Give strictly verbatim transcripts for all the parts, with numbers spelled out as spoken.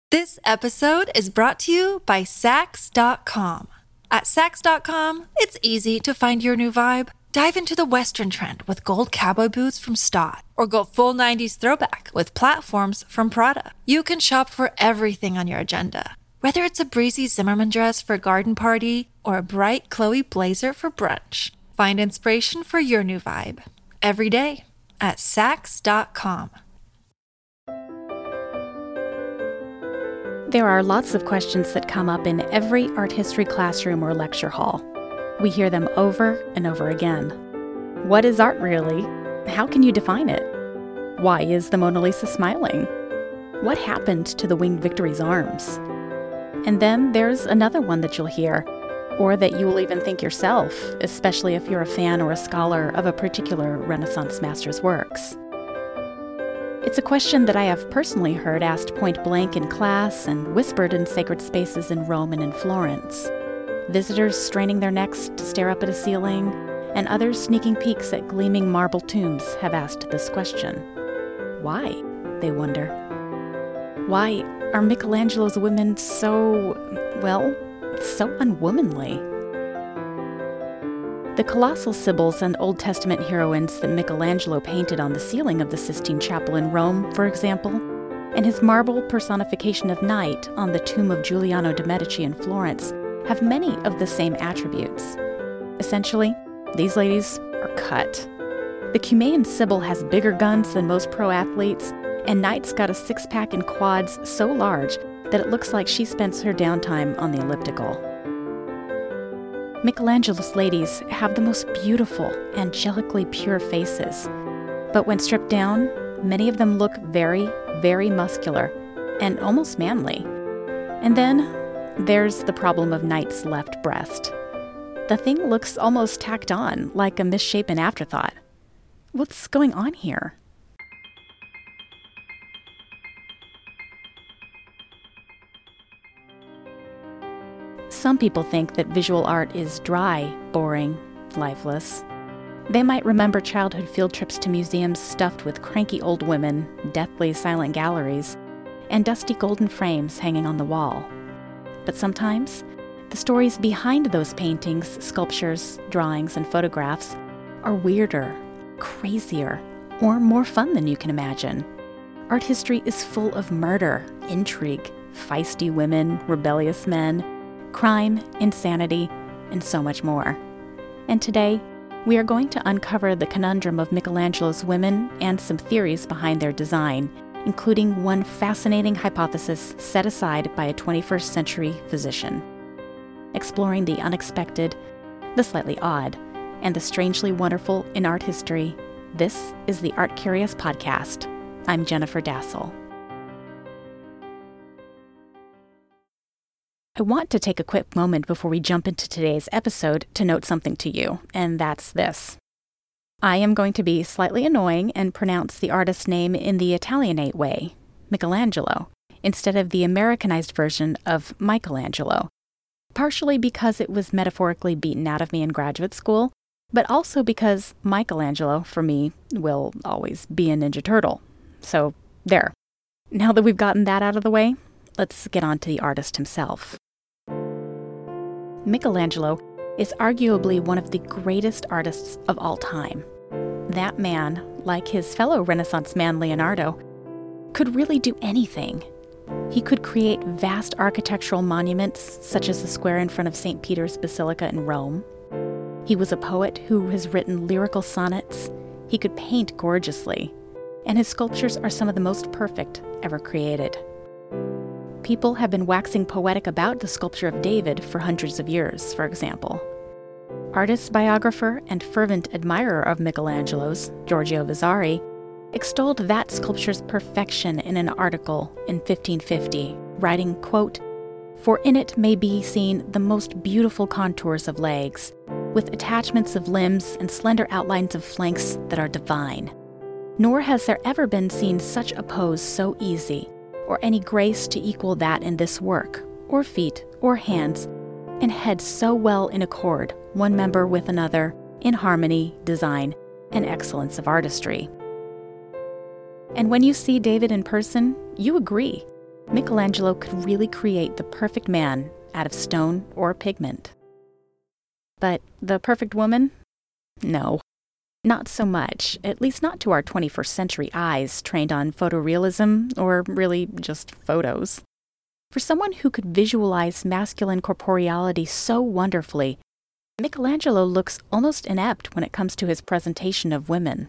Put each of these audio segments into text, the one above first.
This episode is brought to you by Saks dot com. At Saks dot com, it's easy to find your new vibe. Dive into the Western trend with gold cowboy boots from Stott, or go full nineties throwback with platforms from Prada. You can shop for everything on your agenda, whether it's a breezy Zimmermann dress for a garden party or a bright Chloe blazer for brunch. Find inspiration for your new vibe every day at Saks dot com. There are lots of questions that come up in every art history classroom or lecture hall. We hear them over and over again. What is art really? How can you define it? Why is the Mona Lisa smiling? What happened to the winged Victory's arms? And then there's another one that you'll hear, or that you will even think yourself, especially if you're a fan or a scholar of a particular Renaissance master's works. It's a question that I have personally heard asked point blank in class and whispered in sacred spaces in Rome and in Florence. Visitors straining their necks to stare up at a ceiling, and others sneaking peeks at gleaming marble tombs have asked this question. Why, they wonder. Why are Michelangelo's women so, well, so unwomanly? The colossal Sibyls and Old Testament heroines that Michelangelo painted on the ceiling of the Sistine Chapel in Rome, for example, and his marble personification of night on the tomb of Giuliano de' Medici in Florence, have many of the same attributes. Essentially, these ladies are cut. The Cumaean Sibyl has bigger guns than most pro athletes, and Knight's got a six-pack and quads so large that it looks like she spends her downtime on the elliptical. Michelangelo's ladies have the most beautiful, angelically pure faces, but when stripped down, many of them look very, very muscular and almost manly. And then there's the problem of Knight's left breast. The thing looks almost tacked on, like a misshapen afterthought. What's going on here? Some people think that visual art is dry, boring, lifeless. They might remember childhood field trips to museums stuffed with cranky old women, deathly silent galleries, and dusty golden frames hanging on the wall. But sometimes, the stories behind those paintings, sculptures, drawings, and photographs are weirder, crazier, or more fun than you can imagine. Art history is full of murder, intrigue, feisty women, rebellious men, crime, insanity, and so much more. And today, we are going to uncover the conundrum of Michelangelo's women and some theories behind their design, including one fascinating hypothesis set aside by a twenty-first century physician. Exploring the unexpected, the slightly odd, and the strangely wonderful in art history, this is the Art Curious Podcast. I'm Jennifer Dassel. I want to take a quick moment before we jump into today's episode to note something to you, and that's this. I am going to be slightly annoying and pronounce the artist's name in the Italianate way, Michelangelo, instead of the Americanized version of Michelangelo, partially because it was metaphorically beaten out of me in graduate school, but also because Michelangelo, for me, will always be a Ninja Turtle. So, there. Now that we've gotten that out of the way, let's get on to the artist himself. Michelangelo is arguably one of the greatest artists of all time. That man, like his fellow Renaissance man Leonardo, could really do anything. He could create vast architectural monuments, such as the square in front of Saint Peter's Basilica in Rome. He was a poet who has written lyrical sonnets. He could paint gorgeously, and his sculptures are some of the most perfect ever created. People have been waxing poetic about the sculpture of David for hundreds of years, for example. Artist biographer and fervent admirer of Michelangelo's, Giorgio Vasari, extolled that sculpture's perfection in an article in fifteen fifty, writing, quote, "For in it may be seen the most beautiful contours of legs, with attachments of limbs and slender outlines of flanks that are divine. Nor has there ever been seen such a pose so easy, or any grace to equal that in this work, or feet, or hands, and head so well in accord, one member with another, in harmony, design, and excellence of artistry." And when you see David in person, you agree. Michelangelo could really create the perfect man out of stone or pigment. But the perfect woman? No, not so much, at least not to our twenty-first century eyes trained on photorealism or really just photos. For someone who could visualize masculine corporeality so wonderfully, Michelangelo looks almost inept when it comes to his presentation of women.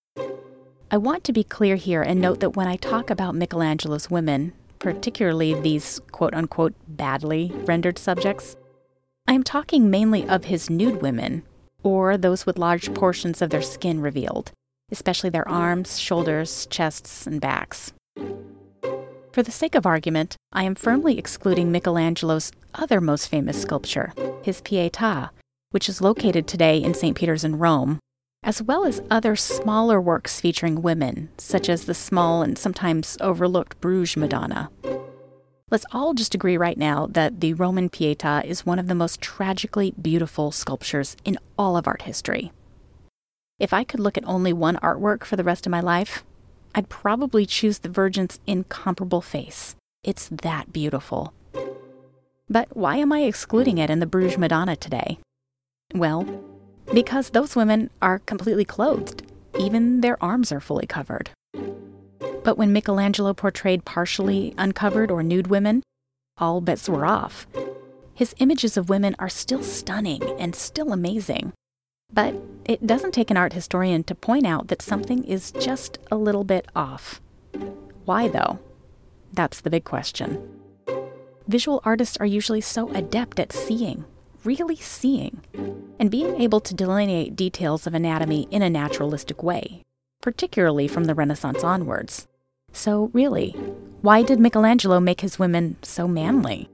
I want to be clear here and note that when I talk about Michelangelo's women, particularly these quote-unquote badly rendered subjects, I am talking mainly of his nude women, or those with large portions of their skin revealed, especially their arms, shoulders, chests, and backs. For the sake of argument, I am firmly excluding Michelangelo's other most famous sculpture, his Pietà, which is located today in Saint Peter's in Rome, as well as other smaller works featuring women, such as the small and sometimes overlooked Bruges Madonna. Let's all just agree right now that the Roman Pietà is one of the most tragically beautiful sculptures in all of art history. If I could look at only one artwork for the rest of my life, I'd probably choose the Virgin's incomparable face. It's that beautiful. But why am I excluding it in the Bruges Madonna today? Well, because those women are completely clothed. Even their arms are fully covered. But when Michelangelo portrayed partially uncovered or nude women, all bets were off. His images of women are still stunning and still amazing. But it doesn't take an art historian to point out that something is just a little bit off. Why, though? That's the big question. Visual artists are usually so adept at seeing, really seeing, and being able to delineate details of anatomy in a naturalistic way, particularly from the Renaissance onwards. So really, why did Michelangelo make his women so manly?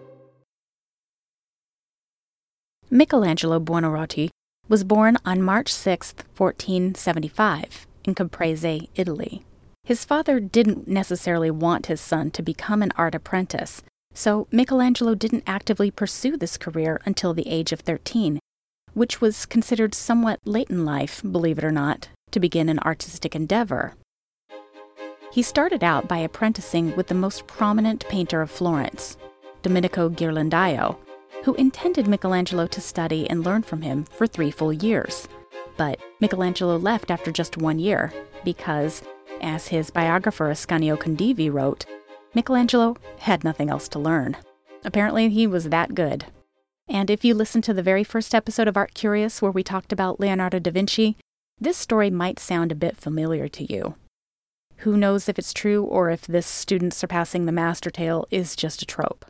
Michelangelo Buonarroti was born on March sixth, fourteen seventy-five, in Caprese, Italy. His father didn't necessarily want his son to become an art apprentice, so Michelangelo didn't actively pursue this career until the age of thirteen, which was considered somewhat late in life, believe it or not, to begin an artistic endeavor. He started out by apprenticing with the most prominent painter of Florence, Domenico Ghirlandaio, who intended Michelangelo to study and learn from him for three full years. But Michelangelo left after just one year because, as his biographer Ascanio Condivi wrote, Michelangelo had nothing else to learn. Apparently, he was that good. And if you listen to the very first episode of Art Curious where we talked about Leonardo da Vinci, this story might sound a bit familiar to you. Who knows if it's true or if this student surpassing the master tale is just a trope.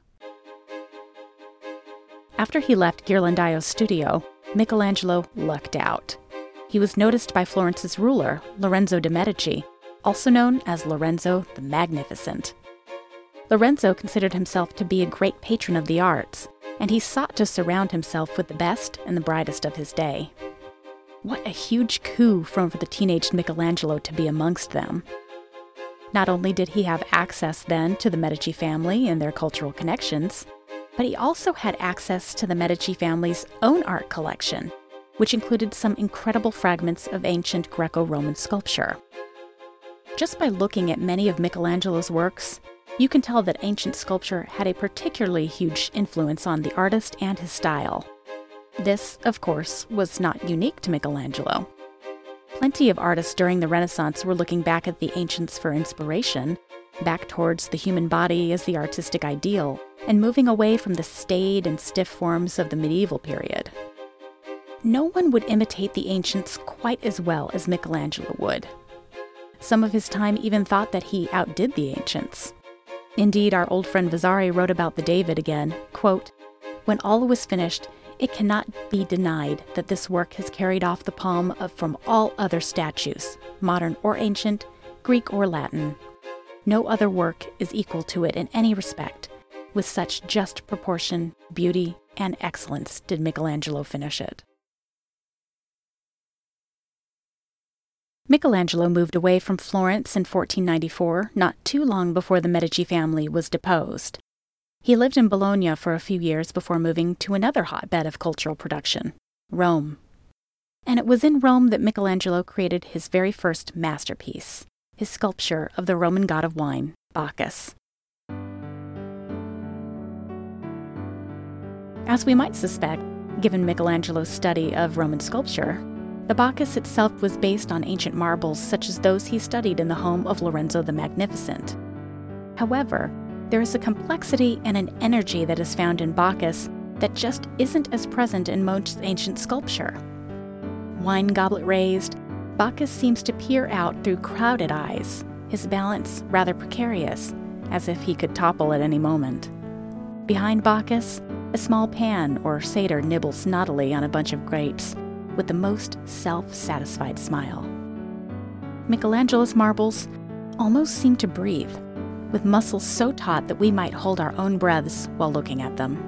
After he left Ghirlandaio's studio, Michelangelo lucked out. He was noticed by Florence's ruler, Lorenzo de' Medici, also known as Lorenzo the Magnificent. Lorenzo considered himself to be a great patron of the arts, and he sought to surround himself with the best and the brightest of his day. What a huge coup for the teenage Michelangelo to be amongst them. Not only did he have access then to the Medici family and their cultural connections, but he also had access to the Medici family's own art collection, which included some incredible fragments of ancient Greco-Roman sculpture. Just by looking at many of Michelangelo's works, you can tell that ancient sculpture had a particularly huge influence on the artist and his style. This, of course, was not unique to Michelangelo. Plenty of artists during the Renaissance were looking back at the ancients for inspiration, back towards the human body as the artistic ideal, and moving away from the staid and stiff forms of the medieval period. No one would imitate the ancients quite as well as Michelangelo would. Some of his time even thought that he outdid the ancients. Indeed, our old friend Vasari wrote about the David again, quote, "When all was finished, it cannot be denied that this work has carried off the palm of from all other statues, modern or ancient, Greek or Latin. No other work is equal to it in any respect. With such just proportion, beauty, and excellence did Michelangelo finish it." Michelangelo moved away from Florence in fourteen ninety-four, not too long before the Medici family was deposed. He lived in Bologna for a few years before moving to another hotbed of cultural production, Rome. And it was in Rome that Michelangelo created his very first masterpiece, his sculpture of the Roman god of wine, Bacchus. As we might suspect, given Michelangelo's study of Roman sculpture, the Bacchus itself was based on ancient marbles such as those he studied in the home of Lorenzo the Magnificent. However, there is a complexity and an energy that is found in Bacchus that just isn't as present in most ancient sculpture. Wine goblet raised, Bacchus seems to peer out through crowded eyes, his balance rather precarious, as if he could topple at any moment. Behind Bacchus, a small pan or satyr nibbles naughtily on a bunch of grapes, with the most self-satisfied smile. Michelangelo's marbles almost seem to breathe, with muscles so taut that we might hold our own breaths while looking at them.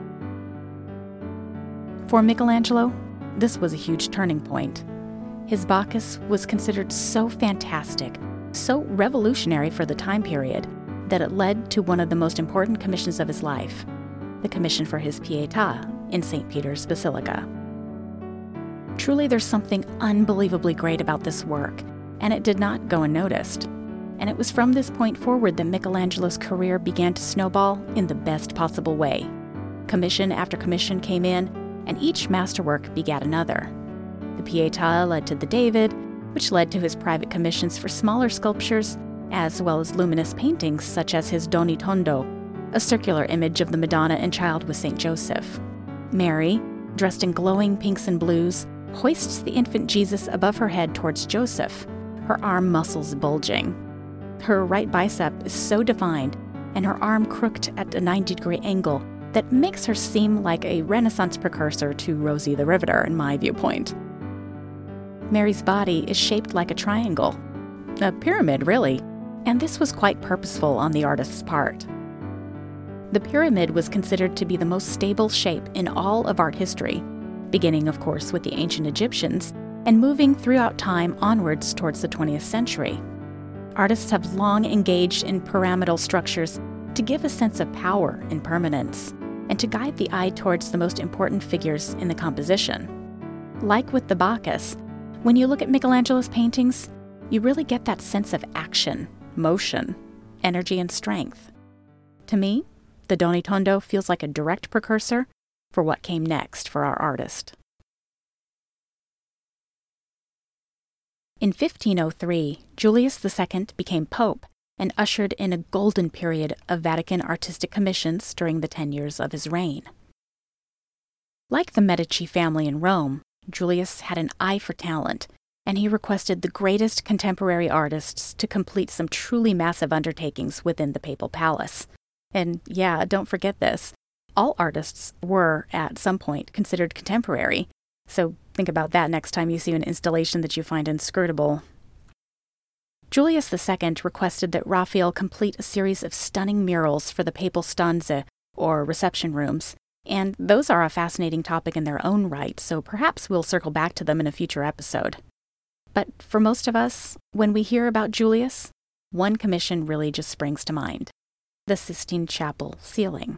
For Michelangelo, this was a huge turning point. His Bacchus was considered so fantastic, so revolutionary for the time period, that it led to one of the most important commissions of his life, the commission for his Pietà in Saint Peter's Basilica. Truly, there's something unbelievably great about this work, and it did not go unnoticed. And it was from this point forward that Michelangelo's career began to snowball in the best possible way. Commission after commission came in, and each masterwork begat another. The Pietà led to the David, which led to his private commissions for smaller sculptures, as well as luminous paintings such as his Doni Tondo, a circular image of the Madonna and Child with Saint Joseph. Mary, dressed in glowing pinks and blues, hoists the infant Jesus above her head towards Joseph, her arm muscles bulging. Her right bicep is so defined, and her arm crooked at a ninety-degree angle that makes her seem like a Renaissance precursor to Rosie the Riveter, in my viewpoint. Mary's body is shaped like a triangle, a pyramid, really, and this was quite purposeful on the artist's part. The pyramid was considered to be the most stable shape in all of art history, beginning, of course, with the ancient Egyptians, and moving throughout time onwards towards the twentieth century. Artists have long engaged in pyramidal structures to give a sense of power and permanence, and to guide the eye towards the most important figures in the composition. Like with the Bacchus, when you look at Michelangelo's paintings, you really get that sense of action, motion, energy, and strength. To me, the Doni Tondo feels like a direct precursor for what came next for our artist. In fifteen oh three, Julius the Second became Pope and ushered in a golden period of Vatican artistic commissions during the ten years of his reign. Like the Medici family in Rome, Julius had an eye for talent, and he requested the greatest contemporary artists to complete some truly massive undertakings within the papal palace. And yeah, don't forget this, all artists were, at some point, considered contemporary, so think about that next time you see an installation that you find inscrutable. Julius the Second requested that Raphael complete a series of stunning murals for the papal stanze, or reception rooms, and those are a fascinating topic in their own right, so perhaps we'll circle back to them in a future episode. But for most of us, when we hear about Julius, one commission really just springs to mind: the Sistine Chapel ceiling.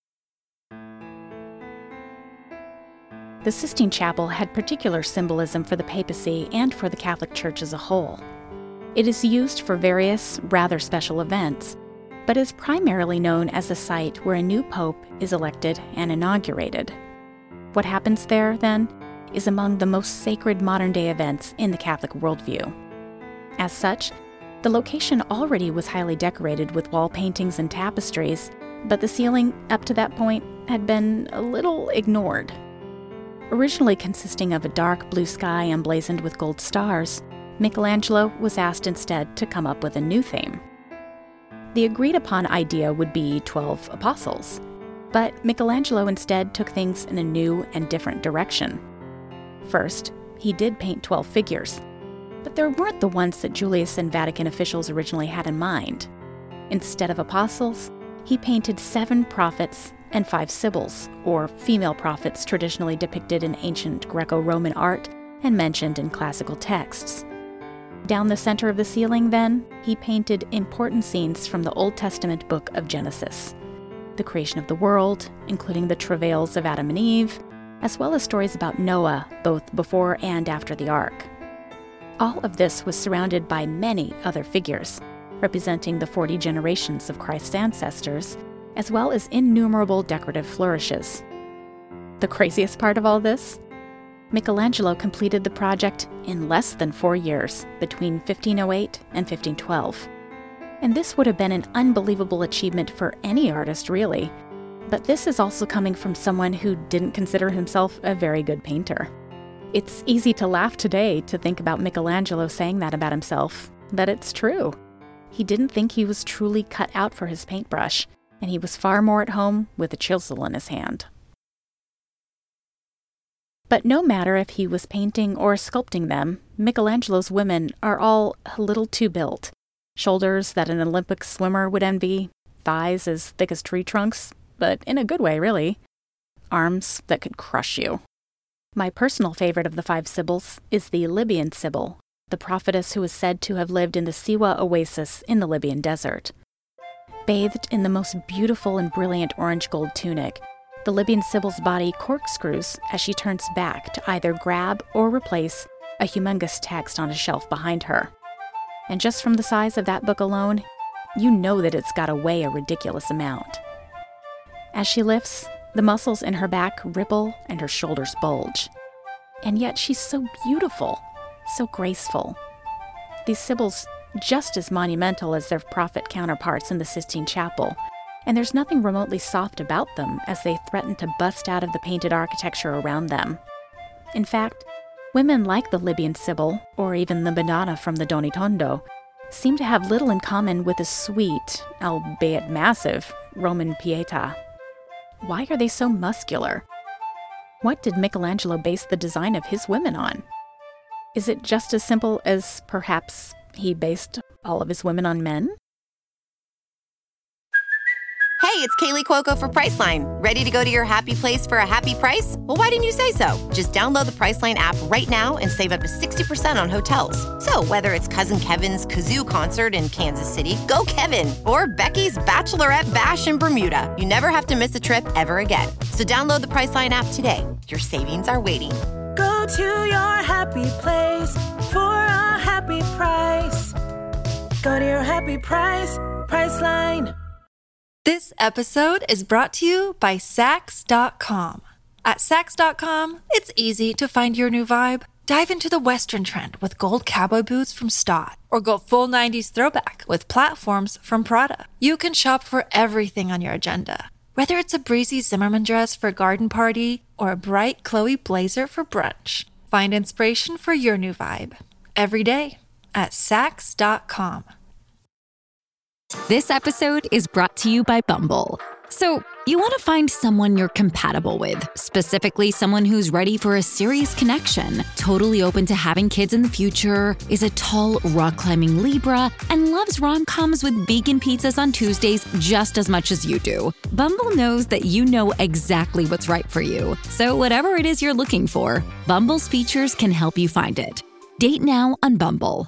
The Sistine Chapel had particular symbolism for the papacy and for the Catholic Church as a whole. It is used for various, rather special events, but is primarily known as the site where a new pope is elected and inaugurated. What happens there, then, is among the most sacred modern-day events in the Catholic worldview. As such, the location already was highly decorated with wall paintings and tapestries, but the ceiling, up to that point, had been a little ignored. Originally consisting of a dark blue sky emblazoned with gold stars, Michelangelo was asked instead to come up with a new theme. The agreed-upon idea would be twelve apostles, but Michelangelo instead took things in a new and different direction. First, he did paint twelve figures, but they weren't the ones that Julius and Vatican officials originally had in mind. Instead of apostles, he painted seven prophets and five sibyls, or female prophets traditionally depicted in ancient Greco-Roman art and mentioned in classical texts. Down the center of the ceiling, then, he painted important scenes from the Old Testament book of Genesis, the creation of the world, including the travails of Adam and Eve, as well as stories about Noah, both before and after the ark. All of this was surrounded by many other figures, representing the forty generations of Christ's ancestors, as well as innumerable decorative flourishes. The craziest part of all this? Michelangelo completed the project in less than four years, between fifteen oh eight and fifteen twelve. And this would have been an unbelievable achievement for any artist, really. But this is also coming from someone who didn't consider himself a very good painter. It's easy to laugh today to think about Michelangelo saying that about himself, but it's true. He didn't think he was truly cut out for his paintbrush, and he was far more at home with a chisel in his hand. But no matter if he was painting or sculpting them, Michelangelo's women are all a little too built. Shoulders that an Olympic swimmer would envy, thighs as thick as tree trunks, but in a good way, really. Arms that could crush you. My personal favorite of the five Sibyls is the Libyan Sibyl, the prophetess who is said to have lived in the Siwa oasis in the Libyan desert. Bathed in the most beautiful and brilliant orange gold tunic, the Libyan Sibyl's body corkscrews as she turns back to either grab or replace a humongous text on a shelf behind her. And just from the size of that book alone, you know that it's got to weigh a ridiculous amount. As she lifts, the muscles in her back ripple and her shoulders bulge. And yet she's so beautiful, so graceful. These Sibyls just as monumental as their prophet counterparts in the Sistine Chapel, and there's nothing remotely soft about them as they threaten to bust out of the painted architecture around them. In fact, women like the Libyan Sibyl, or even the Madonna from the Donitondo, seem to have little in common with the sweet, albeit massive, Roman Pietà. Why are they so muscular? What did Michelangelo base the design of his women on? Is it just as simple as perhaps he based all of his women on men? Hey, it's Kaylee Cuoco for Priceline. Ready to go to your happy place for a happy price? Well, why didn't you say so? Just download the Priceline app right now and save up to sixty percent on hotels. So whether it's Cousin Kevin's Kazoo Concert in Kansas City, go Kevin, or Becky's Bachelorette Bash in Bermuda, you never have to miss a trip ever again. So download the Priceline app today. Your savings are waiting. Go to your happy place for a happy price. Go to your happy price, Priceline. This episode is brought to you by Sax dot com. At Sax dot com, it's easy to find your new vibe. Dive into the Western trend with gold cowboy boots from Stott, or go full nineties throwback with platforms from Prada. You can shop for everything on your agenda, whether it's a breezy Zimmermann dress for a garden party or a bright Chloe blazer for brunch. Find inspiration for your new vibe every day at Sax dot com. This episode is brought to you by Bumble. So, you want to find someone you're compatible with, specifically someone who's ready for a serious connection, totally open to having kids in the future, is a tall, rock-climbing Libra, and loves rom-coms with vegan pizzas on Tuesdays just as much as you do. Bumble knows that you know exactly what's right for you. So whatever it is you're looking for, Bumble's features can help you find it. Date now on Bumble.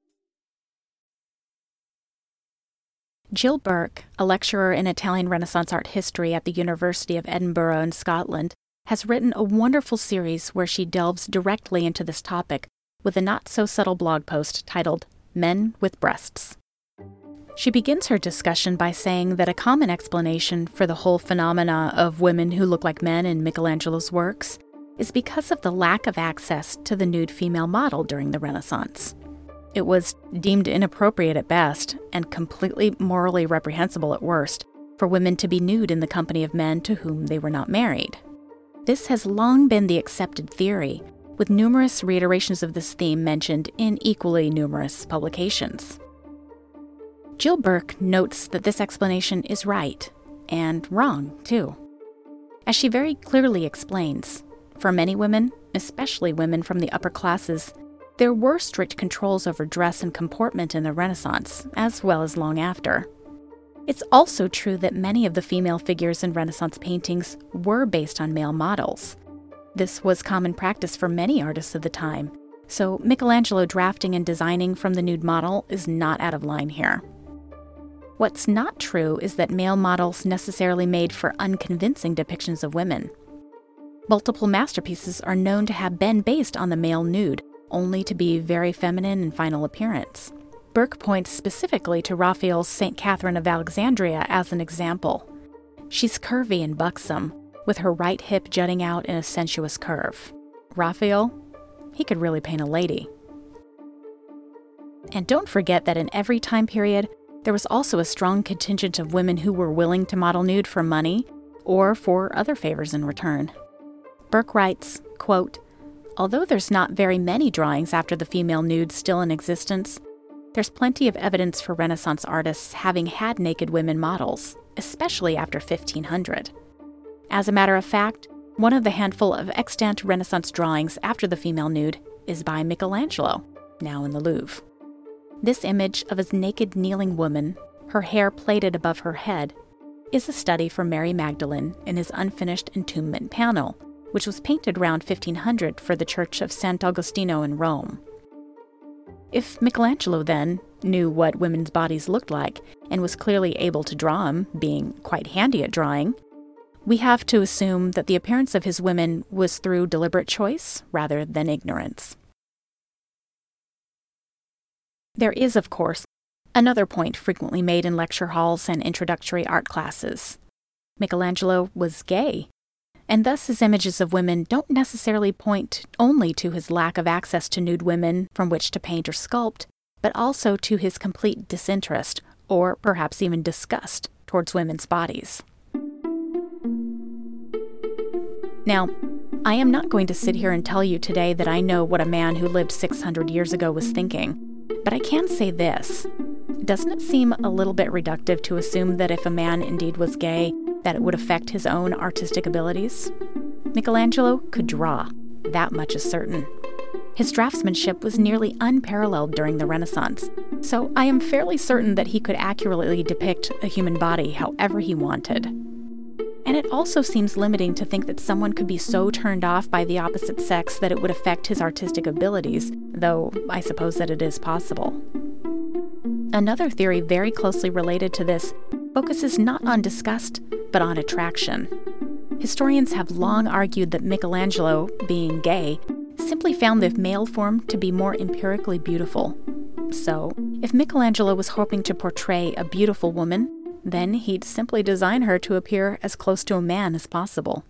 Jill Burke, a lecturer in Italian Renaissance art history at the University of Edinburgh in Scotland, has written a wonderful series where she delves directly into this topic with a not-so-subtle blog post titled Men with Breasts. She begins her discussion by saying that a common explanation for the whole phenomena of women who look like men in Michelangelo's works is because of the lack of access to the nude female model during the Renaissance. It was deemed inappropriate at best, and completely morally reprehensible at worst, for women to be nude in the company of men to whom they were not married. This has long been the accepted theory, with numerous reiterations of this theme mentioned in equally numerous publications. Jill Burke notes that this explanation is right, and wrong, too. As she very clearly explains, for many women, especially women from the upper classes, there were strict controls over dress and comportment in the Renaissance, as well as long after. It's also true that many of the female figures in Renaissance paintings were based on male models. This was common practice for many artists of the time, so Michelangelo drafting and designing from the nude model is not out of line here. What's not true is that male models necessarily made for unconvincing depictions of women. Multiple masterpieces are known to have been based on the male nude, only to be very feminine in final appearance. Burke points specifically to Raphael's Saint Catherine of Alexandria as an example. She's curvy and buxom, with her right hip jutting out in a sensuous curve. Raphael, he could really paint a lady. And don't forget that in every time period, there was also a strong contingent of women who were willing to model nude for money or for other favors in return. Burke writes, quote, "Although there's not very many drawings after the female nude still in existence, there's plenty of evidence for Renaissance artists having had naked women models, especially after fifteen hundred. As a matter of fact, one of the handful of extant Renaissance drawings after the female nude is by Michelangelo, now in the Louvre. This image of a naked kneeling woman, her hair plaited above her head, is a study for Mary Magdalene in his unfinished entombment panel, which was painted around fifteen hundred for the Church of Sant'Agostino in Rome. If Michelangelo, then, knew what women's bodies looked like and was clearly able to draw them, being quite handy at drawing, we have to assume that the appearance of his women was through deliberate choice rather than ignorance. There is, of course, another point frequently made in lecture halls and introductory art classes. Michelangelo was gay, and thus his images of women don't necessarily point only to his lack of access to nude women from which to paint or sculpt, but also to his complete disinterest, or perhaps even disgust, towards women's bodies. Now, I am not going to sit here and tell you today that I know what a man who lived six hundred years ago was thinking, but I can say this. Doesn't it seem a little bit reductive to assume that if a man indeed was gay, that it would affect his own artistic abilities? Michelangelo could draw, that much is certain. His draftsmanship was nearly unparalleled during the Renaissance, so I am fairly certain that he could accurately depict a human body however he wanted. And it also seems limiting to think that someone could be so turned off by the opposite sex that it would affect his artistic abilities, though I suppose that it is possible. Another theory very closely related to this focuses not on disgust, but on attraction. Historians have long argued that Michelangelo, being gay, simply found the male form to be more empirically beautiful. So, if Michelangelo was hoping to portray a beautiful woman, then he'd simply design her to appear as close to a man as possible.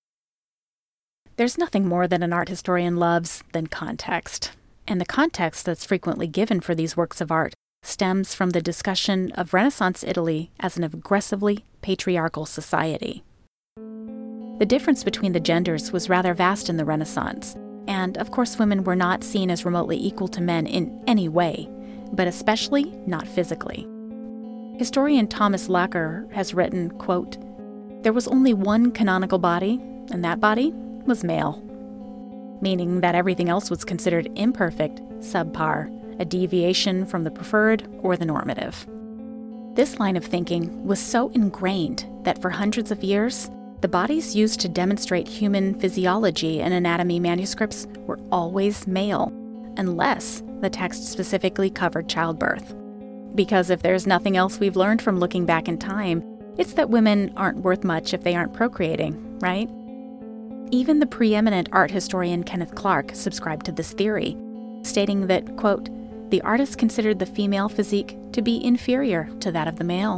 There's nothing more that an art historian loves than context, and the context that's frequently given for these works of art stems from the discussion of Renaissance Italy as an aggressively patriarchal society. The difference between the genders was rather vast in the Renaissance, and of course women were not seen as remotely equal to men in any way, but especially not physically. Historian Thomas Lacker has written, quote, "There was only one canonical body, and that body was male," meaning that everything else was considered imperfect, subpar, a deviation from the preferred or the normative. This line of thinking was so ingrained that for hundreds of years, the bodies used to demonstrate human physiology in anatomy manuscripts were always male, unless the text specifically covered childbirth. Because if there's nothing else we've learned from looking back in time, it's that women aren't worth much if they aren't procreating, right? Even the preeminent art historian Kenneth Clark subscribed to this theory, stating that, quote, "The artist considered the female physique to be inferior to that of the male."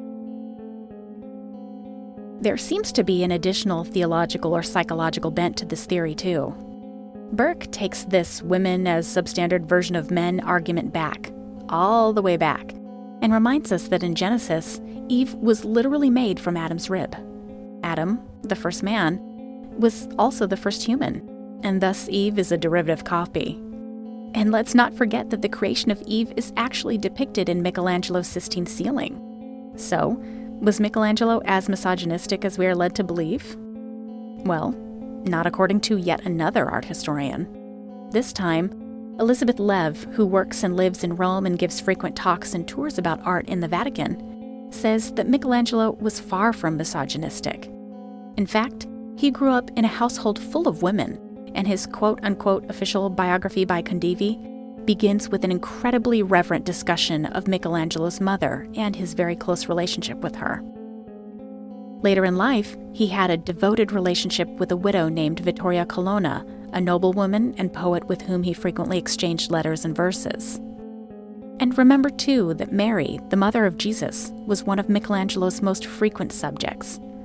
There seems to be an additional theological or psychological bent to this theory, too. Burke takes this women as substandard version of men argument back, all the way back, and reminds us that in Genesis, Eve was literally made from Adam's rib. Adam, the first man, was also the first human, and thus Eve is a derivative copy. And let's not forget that the creation of Eve is actually depicted in Michelangelo's Sistine ceiling. So, was Michelangelo as misogynistic as we are led to believe? Well, not according to yet another art historian. This time, Elizabeth Lev, who works and lives in Rome and gives frequent talks and tours about art in the Vatican, says that Michelangelo was far from misogynistic. In fact, he grew up in a household full of women, and his quote-unquote official biography by Condivi begins with an incredibly reverent discussion of Michelangelo's mother and his very close relationship with her. Later in life, he had a devoted relationship with a widow named Vittoria Colonna, a noblewoman and poet with whom he frequently exchanged letters and verses. And remember, too, that Mary, the mother of Jesus, was one of Michelangelo's most frequent subjects.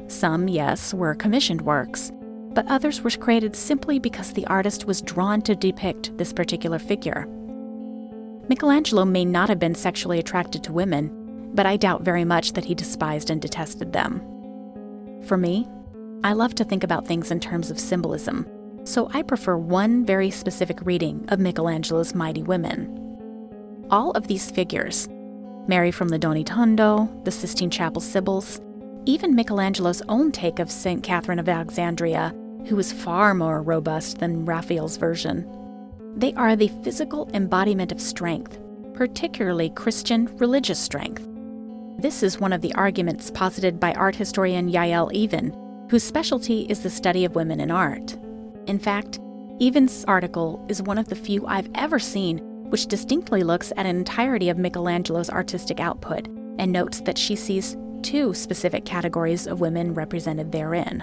Some, yes, were commissioned works, but others were created simply because the artist was drawn to depict this particular figure. Michelangelo may not have been sexually attracted to women, but I doubt very much that he despised and detested them. For me, I love to think about things in terms of symbolism, so I prefer one very specific reading of Michelangelo's Mighty Women. All of these figures, Mary from the Doni Tondo, the Sistine Chapel Sibyls, even Michelangelo's own take of Saint Catherine of Alexandria, who was far more robust than Raphael's version. They are the physical embodiment of strength, particularly Christian religious strength. This is one of the arguments posited by art historian Yael Even, whose specialty is the study of women in art. In fact, Even's article is one of the few I've ever seen which distinctly looks at an entirety of Michelangelo's artistic output and notes that she sees two specific categories of women represented therein.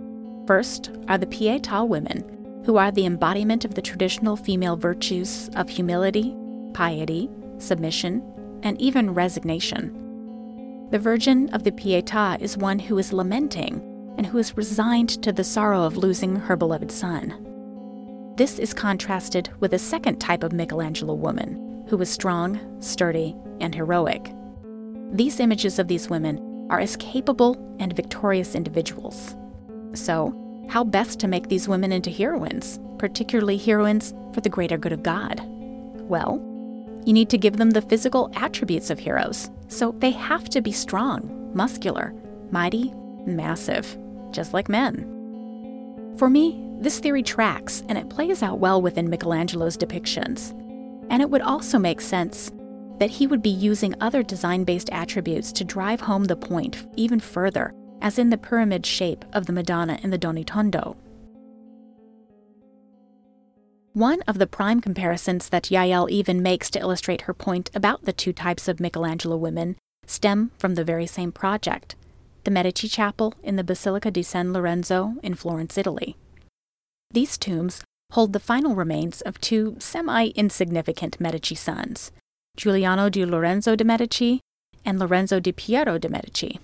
First are the Pietà women, who are the embodiment of the traditional female virtues of humility, piety, submission, and even resignation. The Virgin of the Pietà is one who is lamenting and who is resigned to the sorrow of losing her beloved son. This is contrasted with a second type of Michelangelo woman, who is strong, sturdy, and heroic. These images of these women are as capable and victorious individuals. So, how best to make these women into heroines, particularly heroines for the greater good of God? Well, you need to give them the physical attributes of heroes, so they have to be strong, muscular, mighty, massive, just like men. For me, this theory tracks, and it plays out well within Michelangelo's depictions. And it would also make sense that he would be using other design-based attributes to drive home the point even further, as in the pyramid shape of the Madonna in the Doni Tondo. One of the prime comparisons that Yael Even makes to illustrate her point about the two types of Michelangelo women stem from the very same project, the Medici Chapel in the Basilica di San Lorenzo in Florence, Italy. These tombs hold the final remains of two semi-insignificant Medici sons, Giuliano di Lorenzo de' Medici and Lorenzo di Piero de' Medici.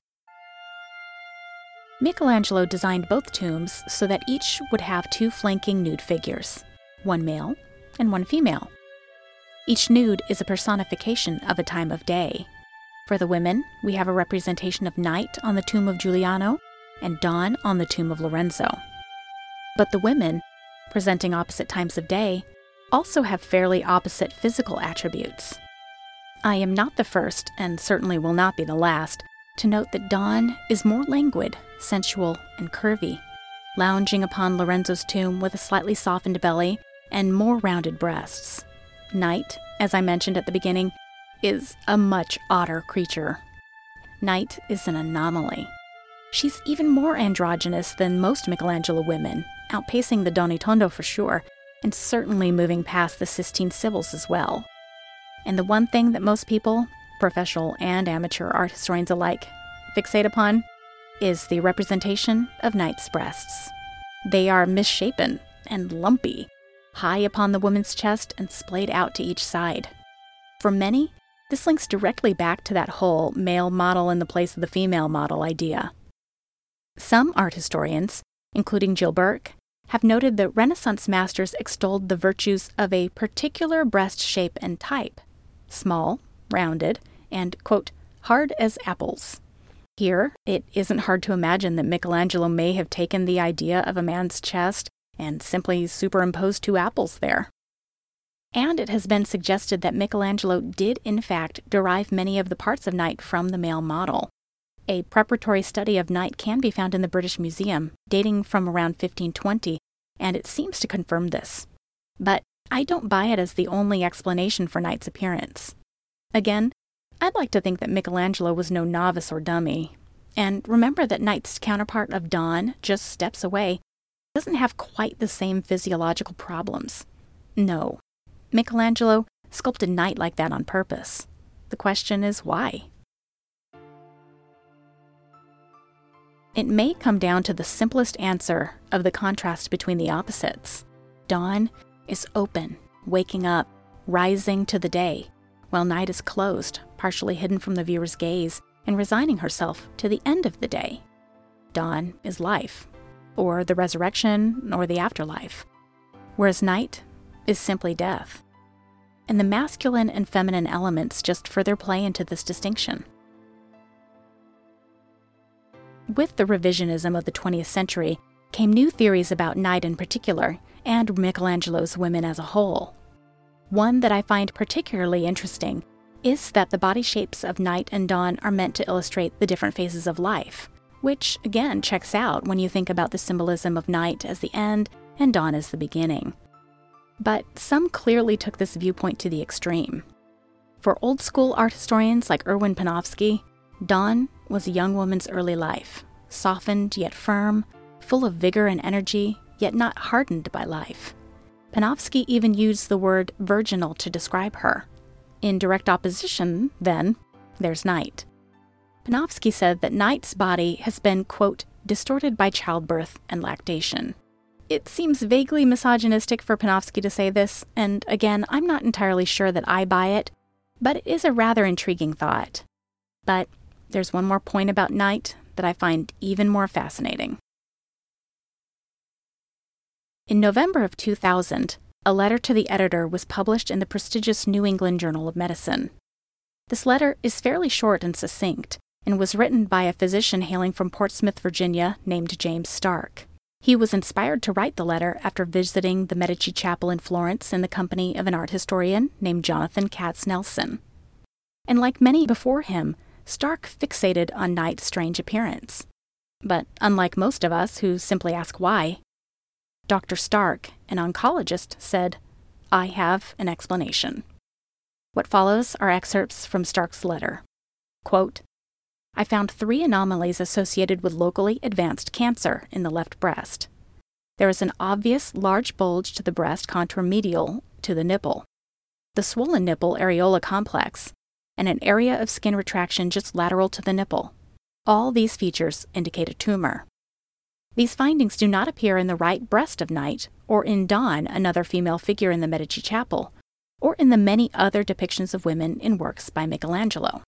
Michelangelo designed both tombs so that each would have two flanking nude figures, one male and one female. Each nude is a personification of a time of day. For the women, we have a representation of night on the tomb of Giuliano and dawn on the tomb of Lorenzo. But the women, presenting opposite times of day, also have fairly opposite physical attributes. I am not the first, and certainly will not be the last, to note that dawn is more languid, sensual, and curvy, lounging upon Lorenzo's tomb with a slightly softened belly and more rounded breasts. Night, as I mentioned at the beginning, is a much odder creature. Night is an anomaly. She's even more androgynous than most Michelangelo women, outpacing the Doni Tondo for sure, and certainly moving past the Sistine Sibyls as well. And the one thing that most people, professional and amateur art historians alike, fixate upon is the representation of Night's breasts. They are misshapen and lumpy, high upon the woman's chest and splayed out to each side. For many, this links directly back to that whole male model in the place of the female model idea. Some art historians, including Jill Burke, have noted that Renaissance masters extolled the virtues of a particular breast shape and type, small, rounded, and, quote, hard as apples. Here, it isn't hard to imagine that Michelangelo may have taken the idea of a man's chest and simply superimposed two apples there. And it has been suggested that Michelangelo did in fact derive many of the parts of Night from the male model. A preparatory study of Night can be found in the British Museum, dating from around fifteen twenty, and it seems to confirm this. But I don't buy it as the only explanation for Night's appearance. Again, I'd like to think that Michelangelo was no novice or dummy. And remember that Night's counterpart of Dawn, just steps away, doesn't have quite the same physiological problems. No, Michelangelo sculpted Night like that on purpose. The question is why? It may come down to the simplest answer of the contrast between the opposites. Dawn is open, waking up, rising to the day, while Night is closed, partially hidden from the viewer's gaze, and resigning herself to the end of the day. dawn is life, or the resurrection, or the afterlife, whereas night is simply death. And the masculine and feminine elements just further play into this distinction. With the revisionism of the twentieth century came new theories about night in particular, and Michelangelo's women as a whole. One that I find particularly interesting is that the body shapes of night and dawn are meant to illustrate the different phases of life, which again checks out when you think about the symbolism of night as the end and dawn as the beginning. But some clearly took this viewpoint to the extreme. For old-school art historians like Erwin Panofsky, dawn was a young woman's early life, softened yet firm, full of vigor and energy, yet not hardened by life. Panofsky even used the word virginal to describe her. In direct opposition, then, there's night. Panofsky said that night's body has been, quote, distorted by childbirth and lactation. It seems vaguely misogynistic for Panofsky to say this, and again, I'm not entirely sure that I buy it, but it is a rather intriguing thought. But there's one more point about night that I find even more fascinating. In November of two thousand, a letter to the editor was published in the prestigious New England Journal of Medicine. This letter is fairly short and succinct, and was written by a physician hailing from Portsmouth, Virginia, named James Stark. He was inspired to write the letter after visiting the Medici Chapel in Florence in the company of an art historian named Jonathan Katz Nelson. And like many before him, Stark fixated on night's strange appearance. But unlike most of us who simply ask why, Doctor Stark, an oncologist, said, "I have an explanation." What follows are excerpts from Stark's letter. Quote, "I found three anomalies associated with locally advanced cancer in the left breast. There is an obvious large bulge to the breast contour medial to the nipple, the swollen nipple areola complex, and an area of skin retraction just lateral to the nipple. All these features indicate a tumor. These findings do not appear in the right breast of night, or in Dawn, another female figure in the Medici Chapel, or in the many other depictions of women in works by Michelangelo.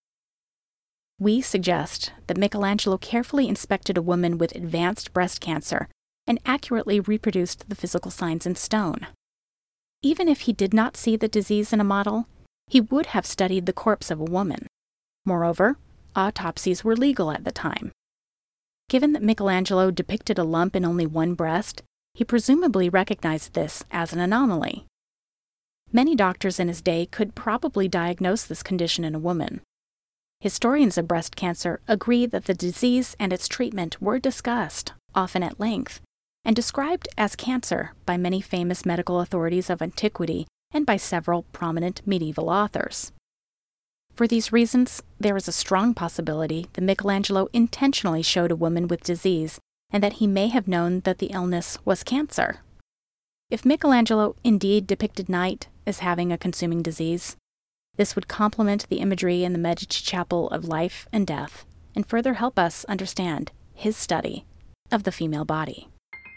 We suggest that Michelangelo carefully inspected a woman with advanced breast cancer and accurately reproduced the physical signs in stone. Even if he did not see the disease in a model, he would have studied the corpse of a woman. Moreover, autopsies were legal at the time. Given that Michelangelo depicted a lump in only one breast, he presumably recognized this as an anomaly. Many doctors in his day could probably diagnose this condition in a woman. Historians of breast cancer agree that the disease and its treatment were discussed, often at length, and described as cancer by many famous medical authorities of antiquity and by several prominent medieval authors. For these reasons, there is a strong possibility that Michelangelo intentionally showed a woman with disease and that he may have known that the illness was cancer. If Michelangelo indeed depicted night as having a consuming disease, this would complement the imagery in the Medici Chapel of life and death and further help us understand his study of the female body.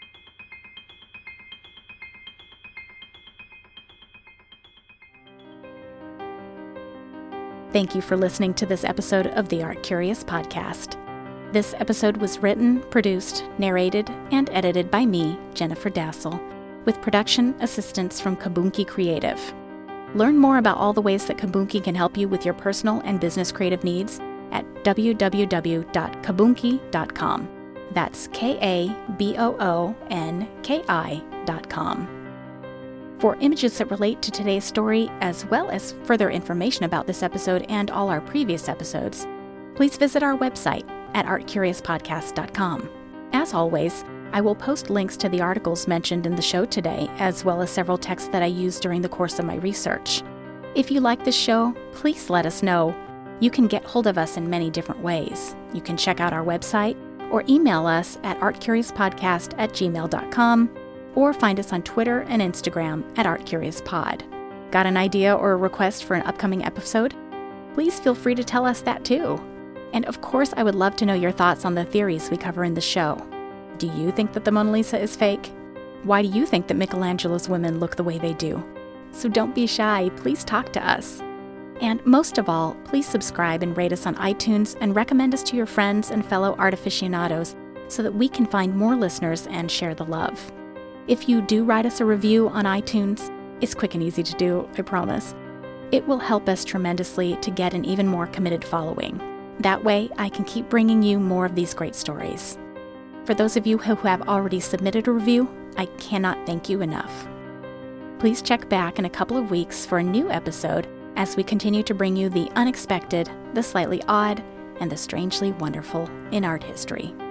Thank you for listening to this episode of the Art Curious podcast. This episode was written, produced, narrated, and edited by me, Jennifer Dassel, with production assistance from Kabunki Creative. Learn more about all the ways that Kabunki can help you with your personal and business creative needs at w w w dot kabunki dot com. That's K A B O O N K I dot com. For images that relate to today's story, as well as further information about this episode and all our previous episodes, please visit our website at art curious podcast dot com. As always, I will post links to the articles mentioned in the show today, as well as several texts that I used during the course of my research. If you like this show, please let us know. You can get hold of us in many different ways. You can check out our website or email us at art curious podcast at gmail dot com, or find us on Twitter and Instagram at art curious pod. Got an idea or a request for an upcoming episode? Please feel free to tell us that too. And of course, I would love to know your thoughts on the theories we cover in the show. Do you think that the Mona Lisa is fake? Why do you think that Michelangelo's women look the way they do? So don't be shy, please talk to us. And most of all, please subscribe and rate us on iTunes and recommend us to your friends and fellow art aficionados so that we can find more listeners and share the love. If you do write us a review on iTunes, it's quick and easy to do, I promise. It will help us tremendously to get an even more committed following. That way, I can keep bringing you more of these great stories. For those of you who have already submitted a review, I cannot thank you enough. Please check back in a couple of weeks for a new episode as we continue to bring you the unexpected, the slightly odd, and the strangely wonderful in art history.